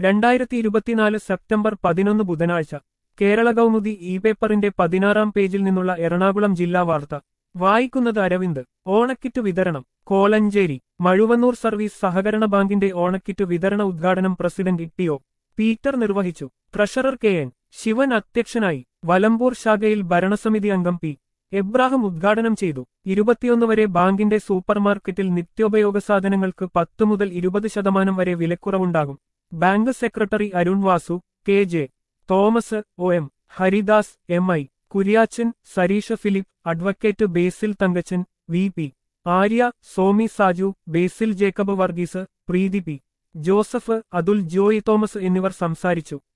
2024 September 11 ബുധനാഴ്ച Kerala Kaumudi E പേപ്പറിന്റെ 16-ാം പേജിൽ നിന്നുള്ള എറണാകുളം ജില്ലാ വാർത്ത വായിക്കുന്നത് അരവിന്ദ്. ഓണക്കിറ്റ് വിതരണം കോലഞ്ചേരി. മഴുവന്നൂർ സർവീസ് സഹകരണ ബാങ്കിന്റെ ഓണക്കിറ്റ് വിതരണ ഉദ്ഘാടനം പ്രസിഡന്റ് ടി.ഒ. പീറ്റർ നിർവഹിച്ചു. Treasurer K N. ശിവൻ അധ്യക്ഷനായി. വലമ്പൂർ ശാഖയിൽ ഭരണസമിതി അംഗം പി. എബ്രാഹിം ഉദ്ഘാടനം ചെയ്തു. 21 വരെ ബാങ്കിന്റെ സൂപ്പർമാർക്കറ്റിൽ നിത്യോപയോഗ സാധനങ്ങൾക്ക് 10 മുതൽ 20% വരെ വിലക്കുറവുണ്ടാകും. Bank secretary Arun Vasu, K. J. Thomas, O. M. Haridas, M. I. Kuriachan, Sareesha Philip, advocate Basil Thankachan, V. P. Arya, Somi Saju, Basil Jacob Varghese, Preethi P. Joseph, Athul Joy Thomas എന്നിവർ സംസാരിച്ചു.